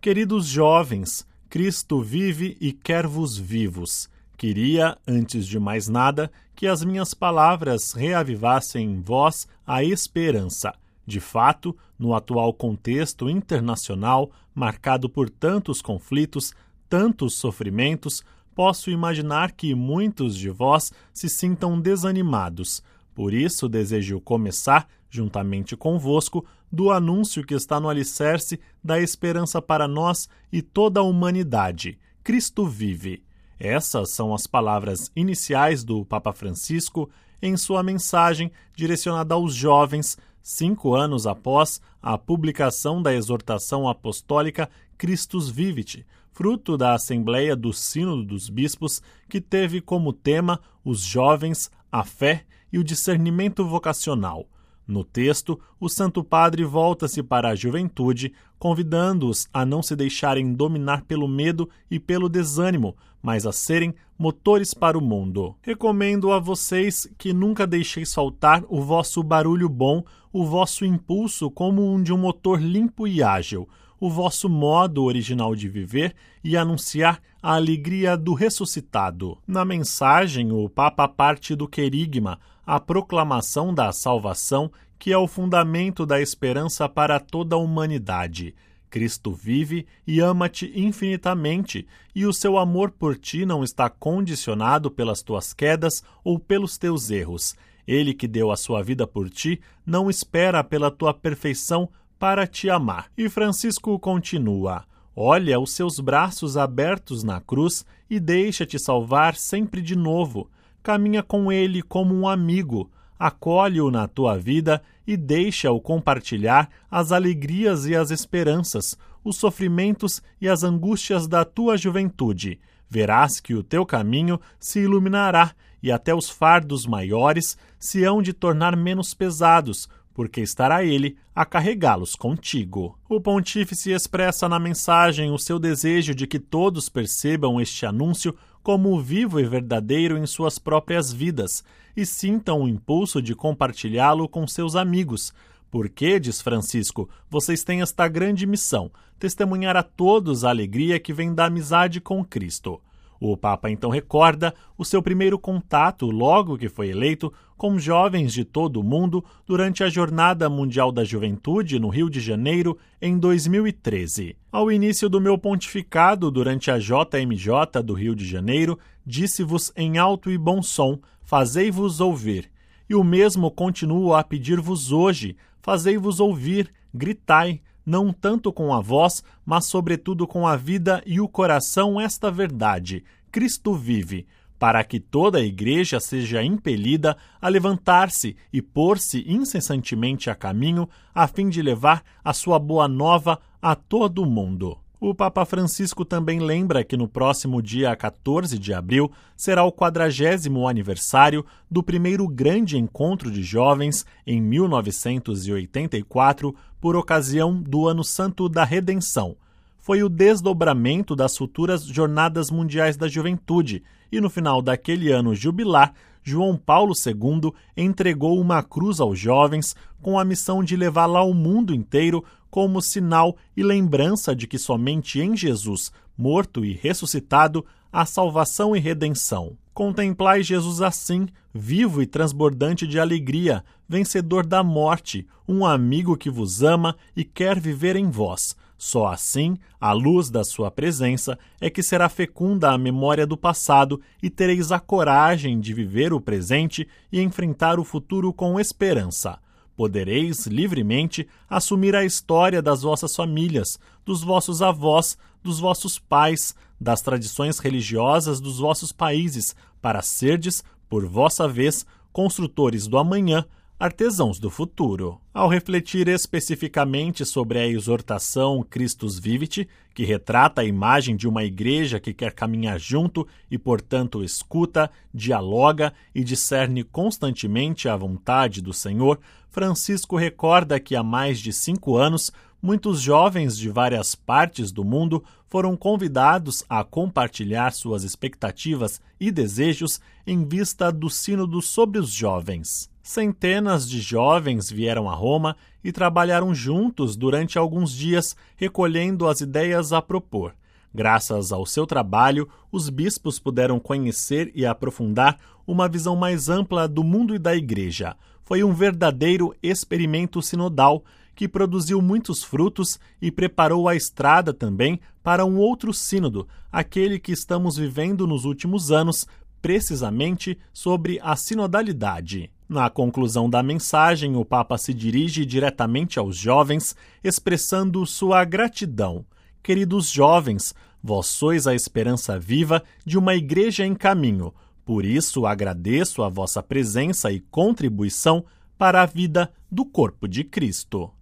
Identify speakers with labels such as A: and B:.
A: Queridos jovens, Cristo vive e quer-vos vivos. Queria, antes de mais nada, que as minhas palavras reavivassem em vós a esperança. De fato, no atual contexto internacional, marcado por tantos conflitos, tantos sofrimentos, posso imaginar que muitos de vós se sintam desanimados. Por isso, desejo começar, juntamente convosco, do anúncio que está no alicerce da esperança para nós e toda a humanidade. Cristo vive. Essas são as palavras iniciais do Papa Francisco em sua mensagem direcionada aos jovens, 5 anos após a publicação da exortação apostólica Christus Vivit, fruto da Assembleia do Sínodo dos Bispos, que teve como tema os jovens, a fé e o discernimento vocacional. No texto, o Santo Padre volta-se para a juventude, convidando-os a não se deixarem dominar pelo medo e pelo desânimo, mas a serem motores para o mundo. Recomendo a vocês que nunca deixeis faltar o vosso barulho bom, o vosso impulso como um de um motor limpo e ágil, o vosso modo original de viver e anunciar a alegria do ressuscitado. Na mensagem, o Papa parte do querigma, a proclamação da salvação, que é o fundamento da esperança para toda a humanidade. Cristo vive e ama-te infinitamente, e o seu amor por ti não está condicionado pelas tuas quedas ou pelos teus erros. Ele que deu a sua vida por ti não espera pela tua perfeição para te amar. E Francisco continua: olha os seus braços abertos na cruz e deixa-te salvar sempre de novo. Caminha com ele como um amigo, acolhe-o na tua vida e deixa-o compartilhar as alegrias e as esperanças, os sofrimentos e as angústias da tua juventude. Verás que o teu caminho se iluminará e até os fardos maiores se hão de tornar menos pesados, porque estará ele a carregá-los contigo. O pontífice expressa na mensagem o seu desejo de que todos percebam este anúncio como vivo e verdadeiro em suas próprias vidas e sintam o impulso de compartilhá-lo com seus amigos, porque, diz Francisco, vocês têm esta grande missão, testemunhar a todos a alegria que vem da amizade com Cristo. O Papa então recorda o seu primeiro contato, logo que foi eleito, com jovens de todo o mundo durante a Jornada Mundial da Juventude no Rio de Janeiro em 2013. Ao início do meu pontificado durante a JMJ do Rio de Janeiro, disse-vos em alto e bom som, fazei-vos ouvir. E o mesmo continuo a pedir-vos hoje, fazei-vos ouvir, gritai, não tanto com a voz, mas sobretudo com a vida e o coração esta verdade. Cristo vive, para que toda a Igreja seja impelida a levantar-se e pôr-se incessantemente a caminho, a fim de levar a sua boa nova a todo o mundo. O Papa Francisco também lembra que no próximo dia 14 de abril será o 40º aniversário do primeiro grande encontro de jovens em 1984, por ocasião do Ano Santo da Redenção. Foi o desdobramento das futuras Jornadas Mundiais da Juventude e no final daquele ano jubilar, João Paulo II entregou uma cruz aos jovens com a missão de levá-la ao mundo inteiro como sinal e lembrança de que somente em Jesus, morto e ressuscitado, há salvação e redenção. Contemplai Jesus assim, vivo e transbordante de alegria, vencedor da morte, um amigo que vos ama e quer viver em vós. Só assim, à luz da sua presença, é que será fecunda a memória do passado e tereis a coragem de viver o presente e enfrentar o futuro com esperança. Podereis, livremente, assumir a história das vossas famílias, dos vossos avós, dos vossos pais, das tradições religiosas dos vossos países, para serdes, por vossa vez, construtores do amanhã, artesãos do futuro. Ao refletir especificamente sobre a exortação Christus Vivit, que retrata a imagem de uma igreja que quer caminhar junto e, portanto, escuta, dialoga e discerne constantemente a vontade do Senhor, Francisco recorda que há mais de 5 anos, muitos jovens de várias partes do mundo foram convidados a compartilhar suas expectativas e desejos em vista do Sínodo sobre os jovens. Centenas de jovens vieram a Roma e trabalharam juntos durante alguns dias, recolhendo as ideias a propor. Graças ao seu trabalho, os bispos puderam conhecer e aprofundar uma visão mais ampla do mundo e da Igreja. Foi um verdadeiro experimento sinodal que produziu muitos frutos e preparou a estrada também para um outro sínodo, aquele que estamos vivendo nos últimos anos, precisamente sobre a sinodalidade. Na conclusão da mensagem, o Papa se dirige diretamente aos jovens, expressando sua gratidão. Queridos jovens, vós sois a esperança viva de uma igreja em caminho. Por isso, agradeço a vossa presença e contribuição para a vida do corpo de Cristo.